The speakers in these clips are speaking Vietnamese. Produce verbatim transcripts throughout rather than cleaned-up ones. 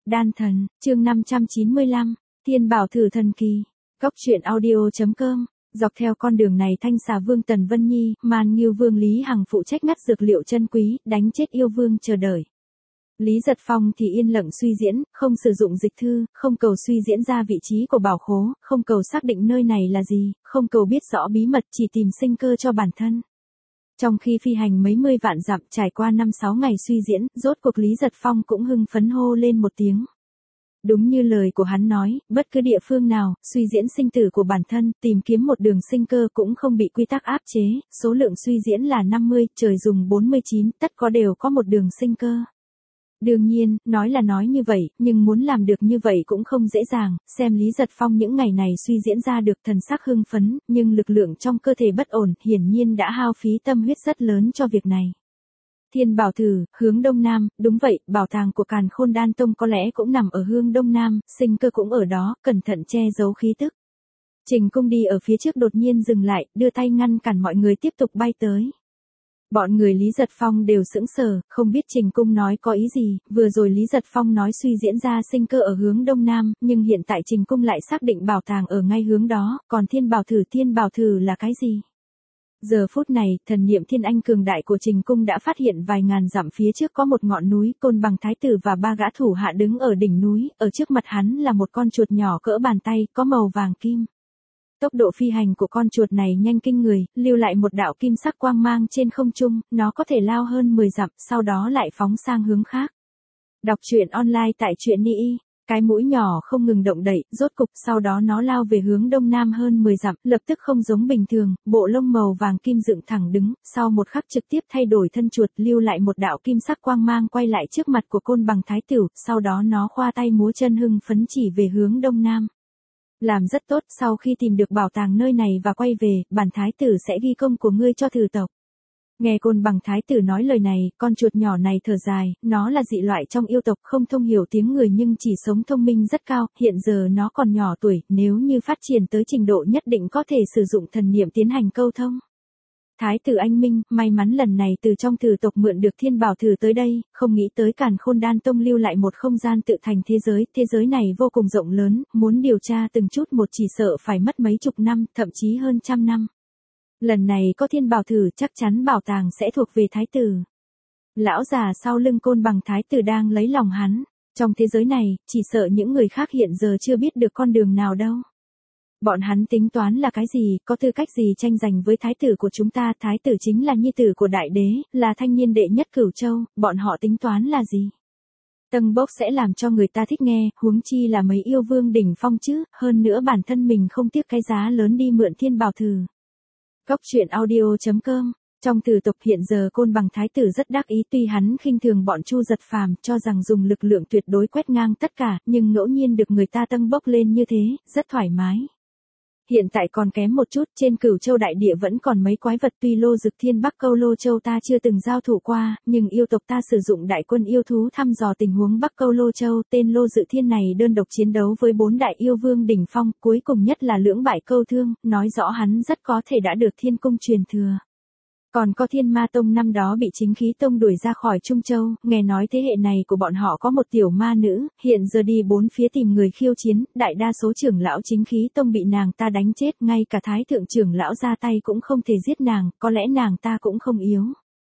Đan thần, chương năm trăm chín mươi lăm, Thiên Bảo Thử thần kỳ. Cốc truyện audio.com. Dọc theo con đường này Thanh Xà Vương Tần Vân Nhi, Man Ngưu Vương Lý Hằng phụ trách ngắt dược liệu chân quý, đánh chết yêu vương chờ đợi. Lý Giật Phong thì yên lặng suy diễn, không sử dụng dịch thư, không cầu suy diễn ra vị trí của bảo khố, không cầu xác định nơi này là gì, không cầu biết rõ bí mật, chỉ tìm sinh cơ cho bản thân. Trong khi phi hành mấy mươi vạn dặm trải qua năm sáu ngày suy diễn, rốt cuộc Lý Giật Phong cũng hưng phấn hô lên một tiếng. Đúng như lời của hắn nói, bất cứ địa phương nào, suy diễn sinh tử của bản thân, tìm kiếm một đường sinh cơ cũng không bị quy tắc áp chế, số lượng suy diễn là năm mươi, trời dùng bốn mươi chín, tất có đều có một đường sinh cơ. Đương nhiên, nói là nói như vậy, nhưng muốn làm được như vậy cũng không dễ dàng, xem Lý Giật Phong những ngày này suy diễn ra được thần sắc hưng phấn, nhưng lực lượng trong cơ thể bất ổn, hiển nhiên đã hao phí tâm huyết rất lớn cho việc này. Thiên Bảo Thử, hướng Đông Nam, đúng vậy, bảo tàng của Càn Khôn Đan Tông có lẽ cũng nằm ở hướng Đông Nam, sinh cơ cũng ở đó, cẩn thận che giấu khí tức. Trình Cung đi ở phía trước đột nhiên dừng lại, đưa tay ngăn cản mọi người tiếp tục bay tới. Bọn người Lý Giật Phong đều sững sờ, không biết Trình Cung nói có ý gì, vừa rồi Lý Giật Phong nói suy diễn ra sinh cơ ở hướng Đông Nam, nhưng hiện tại Trình Cung lại xác định bảo tàng ở ngay hướng đó, còn Thiên Bảo Thử Thiên Bảo Thử là cái gì? Giờ phút này, thần niệm thiên anh cường đại của Trình Cung đã phát hiện vài ngàn dặm phía trước có một ngọn núi, Côn Bằng Thái Tử và ba gã thủ hạ đứng ở đỉnh núi, ở trước mặt hắn là một con chuột nhỏ cỡ bàn tay, có màu vàng kim. Tốc độ phi hành của con chuột này nhanh kinh người, lưu lại một đạo kim sắc quang mang trên không trung, nó có thể lao hơn mười dặm, sau đó lại phóng sang hướng khác. Đọc truyện online tại truyện Ni. Cái mũi nhỏ không ngừng động đậy, rốt cục sau đó nó lao về hướng đông nam hơn mười dặm, lập tức không giống bình thường, bộ lông màu vàng kim dựng thẳng đứng, sau một khắc trực tiếp thay đổi thân chuột, lưu lại một đạo kim sắc quang mang quay lại trước mặt của Côn Bằng Thái Tử, sau đó nó khoa tay múa chân hưng phấn chỉ về hướng đông nam. Làm rất tốt, sau khi tìm được bảo tàng nơi này và quay về, bản Thái Tử sẽ ghi công của ngươi cho Thử tộc. Nghe Côn Bằng Thái Tử nói lời này, con chuột nhỏ này thở dài, nó là dị loại trong yêu tộc không thông hiểu tiếng người nhưng chỉ sống thông minh rất cao, hiện giờ nó còn nhỏ tuổi, nếu như phát triển tới trình độ nhất định có thể sử dụng thần niệm tiến hành câu thông. Thái Tử anh minh, may mắn lần này từ trong Thử tộc mượn được Thiên Bảo Thử tới đây, không nghĩ tới Càn Khôn Đan Tông lưu lại một không gian tự thành thế giới, thế giới này vô cùng rộng lớn, muốn điều tra từng chút một chỉ sợ phải mất mấy chục năm, thậm chí hơn trăm năm. Lần này có Thiên Bảo Thử chắc chắn bảo tàng sẽ thuộc về Thái Tử. Lão già sau lưng Côn Bằng Thái Tử đang lấy lòng hắn, trong thế giới này, chỉ sợ những người khác hiện giờ chưa biết được con đường nào đâu. Bọn hắn tính toán là cái gì, có tư cách gì tranh giành với Thái Tử của chúng ta, Thái Tử chính là nhi tử của Đại Đế, là thanh niên đệ nhất Cửu Châu, bọn họ tính toán là gì? Tâng bốc sẽ làm cho người ta thích nghe, huống chi là mấy yêu vương đỉnh phong chứ, hơn nữa bản thân mình không tiếc cái giá lớn đi mượn Thiên Bảo Thử. Cốc truyện audio.com. Trong Thử tộc hiện giờ Côn Bằng Thái Tử rất đắc ý, tuy hắn khinh thường bọn Chu Giật Phàm, cho rằng dùng lực lượng tuyệt đối quét ngang tất cả, nhưng ngẫu nhiên được người ta tâng bốc lên như thế, rất thoải mái. Hiện tại còn kém một chút, trên Cửu Châu đại địa vẫn còn mấy quái vật, tuy Lô Dực Thiên Bắc Câu Lô Châu ta chưa từng giao thủ qua, nhưng yêu tộc ta sử dụng đại quân yêu thú thăm dò tình huống Bắc Câu Lô Châu, tên Lô Dự Thiên này đơn độc chiến đấu với bốn đại yêu vương đỉnh phong, cuối cùng nhất là lưỡng bại câu thương, nói rõ hắn rất có thể đã được Thiên Cung truyền thừa. Còn có Thiên Ma Tông năm đó bị Chính Khí Tông đuổi ra khỏi Trung Châu, nghe nói thế hệ này của bọn họ có một tiểu ma nữ, hiện giờ đi bốn phía tìm người khiêu chiến, đại đa số trưởng lão Chính Khí Tông bị nàng ta đánh chết, ngay cả Thái Thượng trưởng lão ra tay cũng không thể giết nàng, có lẽ nàng ta cũng không yếu.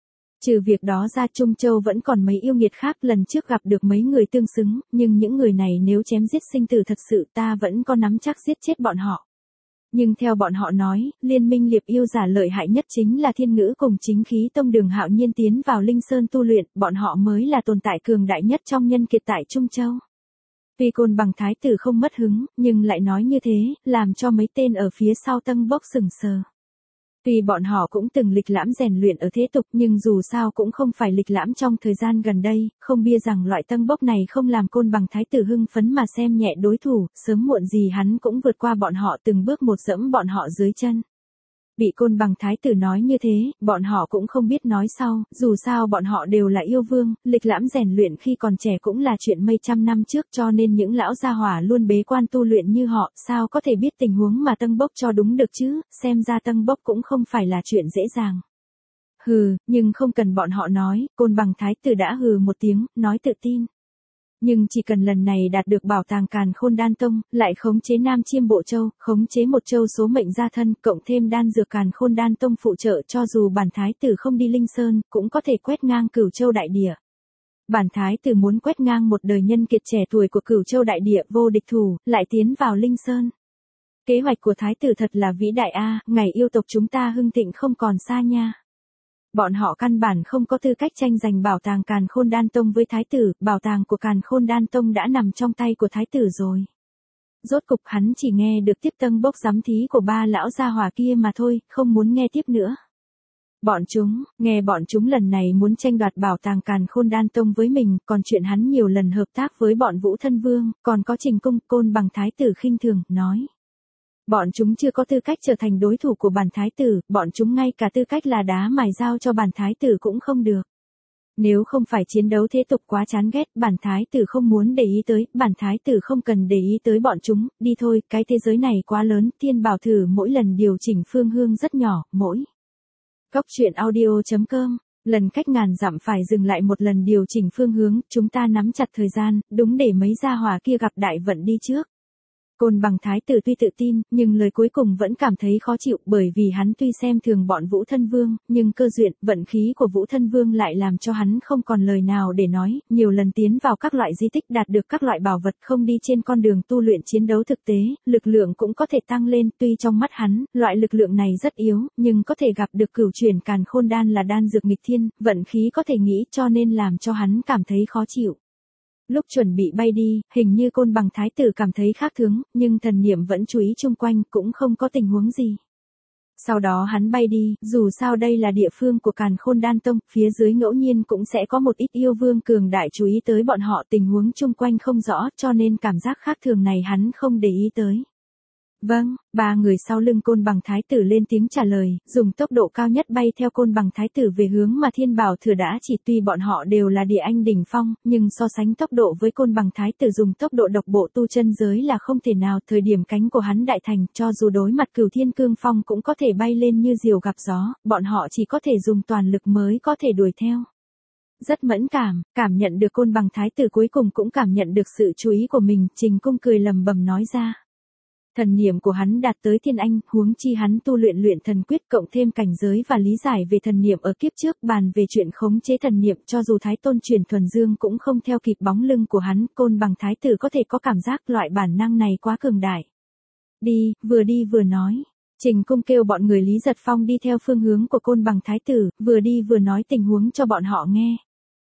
Trừ việc đó ra Trung Châu vẫn còn mấy yêu nghiệt khác, lần trước gặp được mấy người tương xứng, nhưng những người này nếu chém giết sinh tử thật sự ta vẫn có nắm chắc giết chết bọn họ. Nhưng theo bọn họ nói, liên minh liệp yêu giả lợi hại nhất chính là Thiên Ngữ cùng Chính Khí Tông Đường Hạo Nhiên tiến vào Linh Sơn tu luyện, bọn họ mới là tồn tại cường đại nhất trong nhân kiệt tại Trung Châu. Tuy Côn Bằng Thái Tử không mất hứng, nhưng lại nói như thế, làm cho mấy tên ở phía sau tâng bốc sừng sờ. Tuy bọn họ cũng từng lịch lãm rèn luyện ở thế tục nhưng dù sao cũng không phải lịch lãm trong thời gian gần đây, không bia rằng loại tâng bốc này không làm Côn Bằng Thái Tử hưng phấn mà xem nhẹ đối thủ, sớm muộn gì hắn cũng vượt qua bọn họ từng bước một dẫm bọn họ dưới chân. Bị Côn Bằng Thái Tử nói như thế, bọn họ cũng không biết nói sau, dù sao bọn họ đều là yêu vương, lịch lãm rèn luyện khi còn trẻ cũng là chuyện mấy trăm năm trước cho nên những lão gia hỏa luôn bế quan tu luyện như họ, sao có thể biết tình huống mà tâng bốc cho đúng được chứ, xem ra tâng bốc cũng không phải là chuyện dễ dàng. Hừ, nhưng không cần bọn họ nói, Côn Bằng Thái Tử đã hừ một tiếng, nói tự tin. Nhưng chỉ cần lần này đạt được bảo tàng Càn Khôn Đan Tông, lại khống chế Nam Chiêm Bộ Châu, khống chế một châu số mệnh gia thân, cộng thêm đan dược Càn Khôn Đan Tông phụ trợ, cho dù bản thái tử không đi Linh Sơn, cũng có thể quét ngang Cửu Châu đại địa. Bản thái tử muốn quét ngang một đời nhân kiệt trẻ tuổi của Cửu Châu đại địa vô địch thủ, lại tiến vào Linh Sơn. Kế hoạch của thái tử thật là vĩ đại a, ngày yêu tộc chúng ta hưng thịnh không còn xa nha. Bọn họ căn bản không có tư cách tranh giành bảo tàng Càn Khôn Đan Tông với thái tử, bảo tàng của Càn Khôn Đan Tông đã nằm trong tay của thái tử rồi. Rốt cục hắn chỉ nghe được tiếp tân bốc giám thí của ba lão gia hỏa kia mà thôi, không muốn nghe tiếp nữa. Bọn chúng, nghe bọn chúng lần này muốn tranh đoạt bảo tàng Càn Khôn Đan Tông với mình, còn chuyện hắn nhiều lần hợp tác với bọn Vũ Thân Vương, còn có Trình Cung, Côn Bằng thái tử khinh thường, nói. Bọn chúng chưa có tư cách trở thành đối thủ của bản thái tử, bọn chúng ngay cả tư cách là đá mài dao cho bản thái tử cũng không được. Nếu không phải chiến đấu thế tục quá chán ghét, bản thái tử không muốn để ý tới, bản thái tử không cần để ý tới bọn chúng, đi thôi, cái thế giới này quá lớn, Thiên Bảo Thử mỗi lần điều chỉnh phương hướng rất nhỏ, mỗi. Góc truyện audio chấm com, lần cách ngàn dặm phải dừng lại một lần điều chỉnh phương hướng, chúng ta nắm chặt thời gian, đúng để mấy gia hỏa kia gặp đại vận đi trước. Côn Bằng thái tử tuy tự tin, nhưng lời cuối cùng vẫn cảm thấy khó chịu, bởi vì hắn tuy xem thường bọn Vũ Thân Vương, nhưng cơ duyên, vận khí của Vũ Thân Vương lại làm cho hắn không còn lời nào để nói, nhiều lần tiến vào các loại di tích đạt được các loại bảo vật, không đi trên con đường tu luyện chiến đấu thực tế, lực lượng cũng có thể tăng lên, tuy trong mắt hắn, loại lực lượng này rất yếu, nhưng có thể gặp được cửu chuyển Càn Khôn Đan là đan dược nghịch thiên, vận khí có thể nghĩ, cho nên làm cho hắn cảm thấy khó chịu. Lúc chuẩn bị bay đi, hình như Côn Bằng thái tử cảm thấy khác thường, nhưng thần niệm vẫn chú ý chung quanh, cũng không có tình huống gì. Sau đó hắn bay đi, dù sao đây là địa phương của Càn Khôn Đan Tông, phía dưới ngẫu nhiên cũng sẽ có một ít yêu vương cường đại chú ý tới bọn họ, tình huống chung quanh không rõ, cho nên cảm giác khác thường này hắn không để ý tới. Vâng, ba người sau lưng Côn Bằng thái tử lên tiếng trả lời, dùng tốc độ cao nhất bay theo Côn Bằng thái tử về hướng mà Thiên Bảo Thừa đã chỉ, tuy bọn họ đều là địa anh đỉnh phong, nhưng so sánh tốc độ với Côn Bằng thái tử dùng tốc độ độc bộ tu chân giới là không thể nào, thời điểm cánh của hắn đại thành, cho dù đối mặt Cửu Thiên Cương Phong cũng có thể bay lên như diều gặp gió, bọn họ chỉ có thể dùng toàn lực mới có thể đuổi theo. Rất mẫn cảm, cảm nhận được Côn Bằng thái tử cuối cùng cũng cảm nhận được sự chú ý của mình, Trình Cung cười lầm bầm nói ra. Thần niệm của hắn đạt tới thiên anh, huống chi hắn tu luyện luyện thần quyết, cộng thêm cảnh giới và lý giải về thần niệm ở kiếp trước, bàn về chuyện khống chế thần niệm, cho dù Thái Tôn truyền thuần dương cũng không theo kịp bóng lưng của hắn, Côn Bằng thái tử có thể có cảm giác loại bản năng này quá cường đại. Đi, vừa đi vừa nói. Trình Cung kêu bọn người Lý Giật Phong đi theo phương hướng của Côn Bằng thái tử, vừa đi vừa nói tình huống cho bọn họ nghe.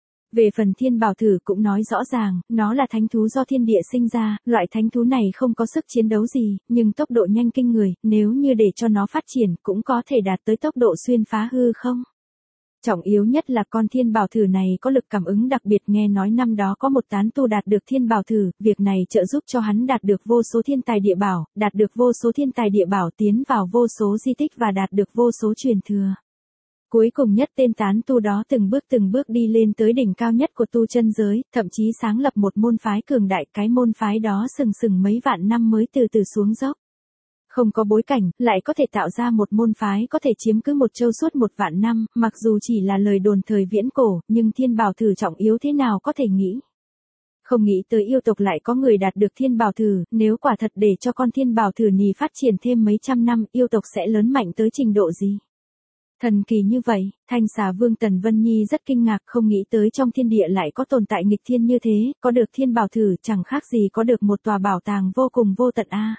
Về phần Thiên Bảo Thử cũng nói rõ ràng, nó là thánh thú do thiên địa sinh ra, loại thánh thú này không có sức chiến đấu gì, nhưng tốc độ nhanh kinh người, nếu như để cho nó phát triển cũng có thể đạt tới tốc độ xuyên phá hư không. Trọng yếu nhất là con Thiên Bảo Thử này có lực cảm ứng đặc biệt, nghe nói năm đó có một tán tu đạt được Thiên Bảo Thử, việc này trợ giúp cho hắn đạt được vô số thiên tài địa bảo, đạt được vô số thiên tài địa bảo tiến vào vô số di tích và đạt được vô số truyền thừa. Cuối cùng nhất tên tán tu đó từng bước từng bước đi lên tới đỉnh cao nhất của tu chân giới, thậm chí sáng lập một môn phái cường đại, cái môn phái đó sừng sừng mấy vạn năm mới từ từ xuống dốc. Không có bối cảnh, lại có thể tạo ra một môn phái có thể chiếm cứ một châu suốt một vạn năm, mặc dù chỉ là lời đồn thời viễn cổ, nhưng Thiên Bảo Thử trọng yếu thế nào có thể nghĩ. Không nghĩ tới yêu tộc lại có người đạt được Thiên Bảo Thử, nếu quả thật để cho con Thiên Bảo Thử nì phát triển thêm mấy trăm năm, yêu tộc sẽ lớn mạnh tới trình độ gì. Thần kỳ như vậy, Thanh Xà Vương Tần Vân Nhi rất kinh ngạc, không nghĩ tới trong thiên địa lại có tồn tại nghịch thiên như thế, có được Thiên Bảo Thử chẳng khác gì có được một tòa bảo tàng vô cùng vô tận a.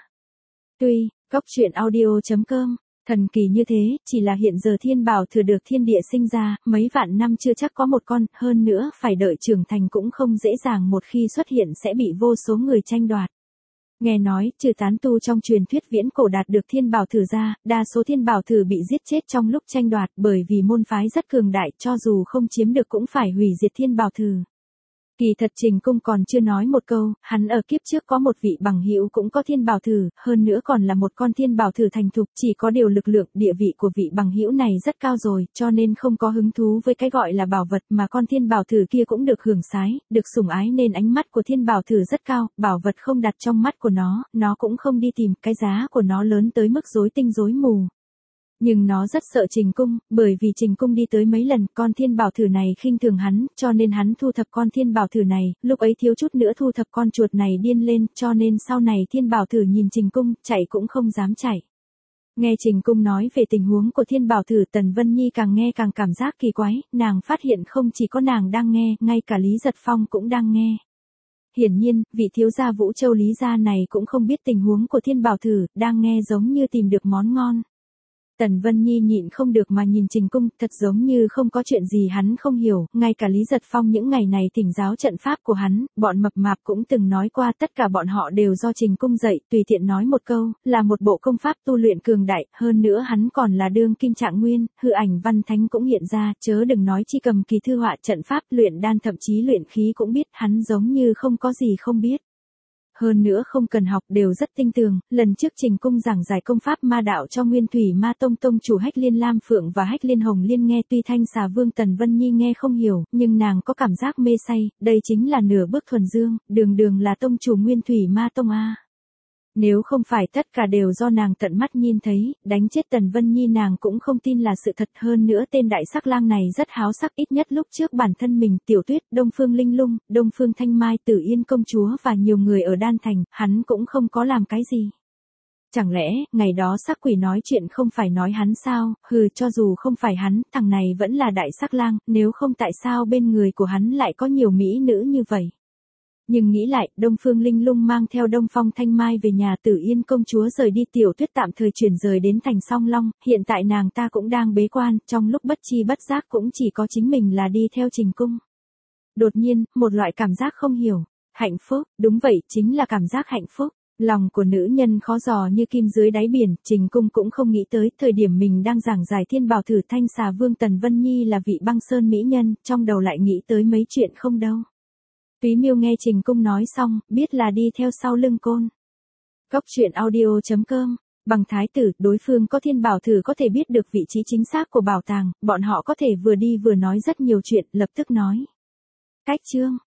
Tuy, góc truyện audio chấm com, thần kỳ như thế, chỉ là hiện giờ Thiên Bảo Thử được thiên địa sinh ra, mấy vạn năm chưa chắc có một con, hơn nữa phải đợi trưởng thành cũng không dễ dàng, một khi xuất hiện sẽ bị vô số người tranh đoạt. Nghe nói, trừ tán tu trong truyền thuyết viễn cổ đạt được Thiên Bảo Thử ra, đa số Thiên Bảo Thử bị giết chết trong lúc tranh đoạt, bởi vì môn phái rất cường đại, cho dù không chiếm được cũng phải hủy diệt Thiên Bảo Thử. Kỳ thật Trình Cung còn chưa nói một câu, hắn ở kiếp trước có một vị bằng hữu cũng có Thiên Bảo Thử, hơn nữa còn là một con Thiên Bảo Thử thành thục, chỉ có điều lực lượng, địa vị của vị bằng hữu này rất cao rồi, cho nên không có hứng thú với cái gọi là bảo vật, mà con Thiên Bảo Thử kia cũng được hưởng sái, được sủng ái nên ánh mắt của Thiên Bảo Thử rất cao, bảo vật không đặt trong mắt của nó, nó cũng không đi tìm, cái giá của nó lớn tới mức rối tinh rối mù. Nhưng nó rất sợ Trình Cung, bởi vì Trình Cung đi tới mấy lần, con thiên bảo thử này khinh thường hắn, cho nên hắn thu thập con thiên bảo thử này, lúc ấy thiếu chút nữa thu thập con chuột này điên lên, cho nên sau này thiên bảo thử nhìn Trình Cung, chạy cũng không dám chạy. Nghe Trình Cung nói về tình huống của thiên bảo thử, Tần Vân Nhi càng nghe càng cảm giác kỳ quái, nàng phát hiện không chỉ có nàng đang nghe, ngay cả Lý Giật Phong cũng đang nghe. Hiển nhiên, vị thiếu gia Vũ Châu Lý gia này cũng không biết tình huống của thiên bảo thử, đang nghe giống như tìm được món ngon. Tần Vân Nhi nhịn không được mà nhìn Trình Cung, thật giống như không có chuyện gì hắn không hiểu, ngay cả Lý Giật Phong những ngày này thỉnh giáo trận pháp của hắn, bọn mập mạp cũng từng nói qua tất cả bọn họ đều do Trình Cung dạy, tùy tiện nói một câu, là một bộ công pháp tu luyện cường đại, hơn nữa hắn còn là đương kim trạng nguyên, hư ảnh văn thánh cũng hiện ra, chớ đừng nói chi cầm kỳ thư họa trận pháp luyện đan thậm chí luyện khí cũng biết, hắn giống như không có gì không biết. Hơn nữa không cần học đều rất tinh tường, lần trước Trình Cung giảng giải công pháp ma đạo cho Nguyên Thủy Ma Tông tông chủ Hách Liên Lam Phượng và Hách Liên Hồng Liên nghe tuy Thanh Xà Vương Tần Vân Nhi nghe không hiểu, nhưng nàng có cảm giác mê say, đây chính là nửa bước thuần dương, đường đường là tông chủ Nguyên Thủy Ma Tông a. Nếu không phải tất cả đều do nàng tận mắt nhìn thấy, đánh chết Tần Vân Nhi nàng cũng không tin là sự thật, hơn nữa tên đại sắc lang này rất háo sắc, ít nhất lúc trước bản thân mình, Tiểu Tuyết, Đông Phương Linh Lung, Đông Phương Thanh Mai, Tử Yên công chúa và nhiều người ở Đan Thành, hắn cũng không có làm cái gì. Chẳng lẽ, ngày đó sắc quỷ nói chuyện không phải nói hắn sao, hừ cho dù không phải hắn, thằng này vẫn là đại sắc lang, nếu không tại sao bên người của hắn lại có nhiều mỹ nữ như vậy. Nhưng nghĩ lại, Đông Phương Linh Lung mang theo Đông Phong Thanh Mai về nhà Tử Yên công chúa rời đi, Tiểu Tuyết tạm thời chuyển rời đến thành Song Long, hiện tại nàng ta cũng đang bế quan, trong lúc bất chi bất giác cũng chỉ có chính mình là đi theo Trình Cung. Đột nhiên, một loại cảm giác không hiểu, hạnh phúc, đúng vậy, chính là cảm giác hạnh phúc. Lòng của nữ nhân khó dò như kim dưới đáy biển, Trình Cung cũng không nghĩ tới, thời điểm mình đang giảng giải thiên bảo thử Thanh Xà Vương Tần Vân Nhi là vị băng sơn mỹ nhân, trong đầu lại nghĩ tới mấy chuyện không đâu. Túy Miêu nghe Trình Cung nói xong, biết là đi theo sau lưng côn. Cốc truyện audio chấm com, bằng thái tử, đối phương có thiên bảo thử có thể biết được vị trí chính xác của bảo tàng, bọn họ có thể vừa đi vừa nói rất nhiều chuyện, lập tức nói. Cách chương.